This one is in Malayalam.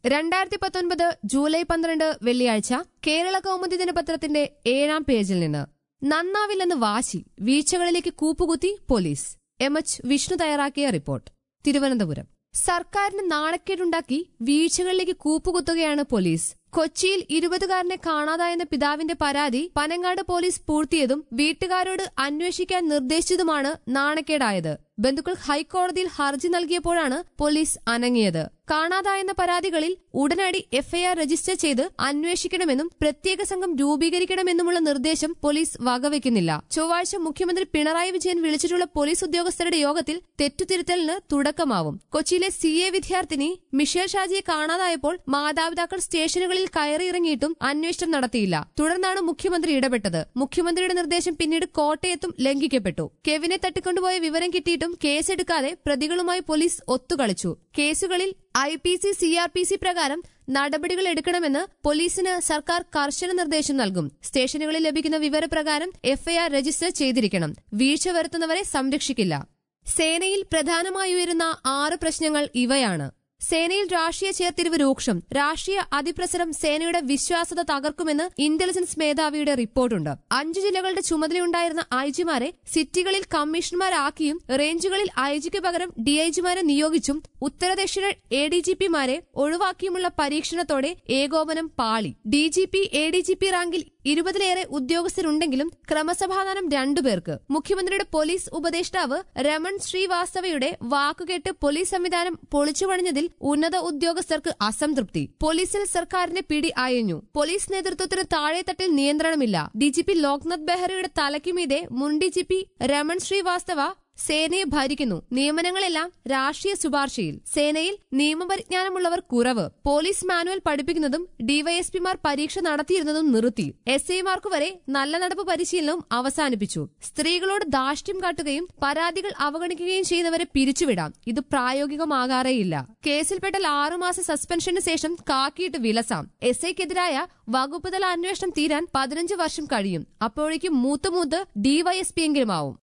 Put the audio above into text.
2019 ജൂലൈ 12 വെള്ളിയാഴ്ച കേരള കൗമുദി ദിനപത്രത്തിന്റെ 7-ാം പേജിൽ നിന്ന് നന്നാവില്ലെന്ന് വാശി വീഴ്ചകളിലേക്ക് കൂപ്പുകുത്തി പോലീസ്. എച്ച് വിഷ്ണു തയ്യാറാക്കിയ റിപ്പോർട്ട്. തിരുവനന്തപുരം. സർക്കാരിന് നാണക്കേടുണ്ടാക്കി വീഴ്ചകളിലേക്ക് കൂപ്പുകുത്തുകയാണ് പോലീസ്. കൊച്ചിയിൽ 20കാരനെ കാണാതായെന്ന പിതാവിന്റെ പരാതി പനങ്ങാട് പോലീസ് പൂഴ്ത്തിയതും വീട്ടുകാരോട് അന്വേഷിക്കാൻ നിർദ്ദേശിച്ചതുമാണ് നാണക്കേടായത്. ബന്ധുക്കൾ ഹൈക്കോടതിയിൽ ഹർജി നൽകിയപ്പോഴാണ് പോലീസ് അനങ്ങിയത്. കാണാതായെന്ന പരാതികളിൽ ഉടനടി എഫ്ഐആർ രജിസ്റ്റർ ചെയ്ത് അന്വേഷിക്കണമെന്നും പ്രത്യേക സംഘം രൂപീകരിക്കണമെന്നുമുള്ള നിർദ്ദേശം പോലീസ് വകവെക്കുന്നില്ല. ചൊവ്വാഴ്ച മുഖ്യമന്ത്രി പിണറായി വിജയൻ വിളിച്ചിട്ടുള്ള പോലീസ് ഉദ്യോഗസ്ഥരുടെ യോഗത്തിൽ തെറ്റുതിരുത്തലിന് തുടക്കമാവും. കൊച്ചിയിലെ CA വിദ്യാർത്ഥിനി മിഷേൽ ഷാജിയെ കാണാതായപ്പോൾ മാതാപിതാക്കൾ സ്റ്റേഷനുകളിൽ കയറിയിറങ്ങിയിട്ടും അന്വേഷണം നടത്തിയില്ല. തുടർന്നാണ് മുഖ്യമന്ത്രി ഇടപെട്ടത്. മുഖ്യമന്ത്രിയുടെ നിർദ്ദേശം പിന്നീട് കോട്ടയത്തും ലംഘിക്കപ്പെട്ടു. കെവിനെ തട്ടിക്കൊണ്ടുപോയ വിവരം കിട്ടിയിട്ടും കേസെടുക്കാതെ പ്രതികളുമായി പോലീസ് ഒത്തുകളിച്ചു. കേസുകളിൽ IPC CRPC പ്രകാരം നടപടികൾ എടുക്കണമെന്ന് പോലീസിന് സർക്കാർ കർശന നിർദ്ദേശം നൽകും. സ്റ്റേഷനുകളിൽ ലഭിക്കുന്ന വിവരപ്രകാരം എഫ്ഐആർ രജിസ്റ്റർ ചെയ്തിരിക്കണം. വീഴ്ച വരുത്തുന്നവരെ സംരക്ഷിക്കില്ല. സേനയിൽ പ്രധാനമായി ഉയരുന്ന 6 പ്രശ്നങ്ങൾ ഇവയാണ്. സേനയിൽ രാഷ്ട്രീയ ചേർത്തിരിവ് രൂക്ഷം. രാഷ്ട്രീയ അതിപ്രസരം സേനയുടെ വിശ്വാസ്യത തകർക്കുമെന്ന് ഇന്റലിജൻസ് മേധാവിയുടെ റിപ്പോർട്ടുണ്ട്. 5 ജില്ലകളുടെ ചുമതലയുണ്ടായിരുന്ന IG-മാരെ സിറ്റികളിൽ കമ്മീഷണർമാരാക്കിയും റേഞ്ചുകളിൽ IG-ക്ക് പകരം DIG-മാരെ നിയോഗിച്ചും ഉത്തരദക്ഷിണ ADGP-മാരെ ഒഴിവാക്കിയുമുള്ള പരീക്ഷണത്തോടെ ഏകോപനം പാളി. DGP ADGP റാങ്കിൽ 20-ലേറെ ഉദ്യോഗസ്ഥരുണ്ടെങ്കിലും ക്രമസമാധാനം 2 പേർക്ക്. മുഖ്യമന്ത്രിയുടെ പോലീസ് ഉപദേഷ്ടാവ് രമൺ ശ്രീവാസ്തവയുടെ വാക്കുകേട്ട് പോലീസ് സംവിധാനം പൊളിച്ചുപണിഞ്ഞതിൽ ഉന്നത ഉദ്യോഗസ്ഥർക്ക് അസംതൃപ്തി. പോലീസിൽ സർക്കാരിന്റെ പിടി അയഞ്ഞു. പോലീസ് നേതൃത്വത്തിന് താഴെത്തട്ടിൽ നിയന്ത്രണമില്ല. DGP ലോക്നാഥ് ബെഹ്റയുടെ തലയ്ക്കുമീതെ മുൻ DGP രമൺ ശ്രീവാസ്തവ സേനയെ ഭരിക്കുന്നു. നിയമനങ്ങളെല്ലാം രാഷ്ട്രീയ ശുപാർശയിൽ. സേനയിൽ നിയമപരിജ്ഞാനമുള്ളവർ കുറവ്. പോലീസ് മാനുവൽ പഠിപ്പിക്കുന്നതും DYSP-മാർ പരീക്ഷ നടത്തിയിരുന്നതും നിർത്തി. SI-മാർക്ക് വരെ നല്ല നടപ്പ് പരിശീലനവും അവസാനിപ്പിച്ചു. സ്ത്രീകളോട് ധാർഷ്ട്യം കാട്ടുകയും പരാതികൾ അവഗണിക്കുകയും ചെയ്യുന്നവരെ പിരിച്ചുവിടാം. ഇത് പ്രായോഗികമാകാറേയില്ല. കേസിൽപ്പെട്ടാൽ 6 മാസ സസ്പെൻഷന് ശേഷം കാക്കിയിട്ട് വിലസാം. SI-ക്കെതിരായ വകുപ്പുതല അന്വേഷണം തീരാൻ 15 വർഷം കഴിയും. അപ്പോഴേക്കും മൂത്ത് DYSP എങ്കിലും ആവും.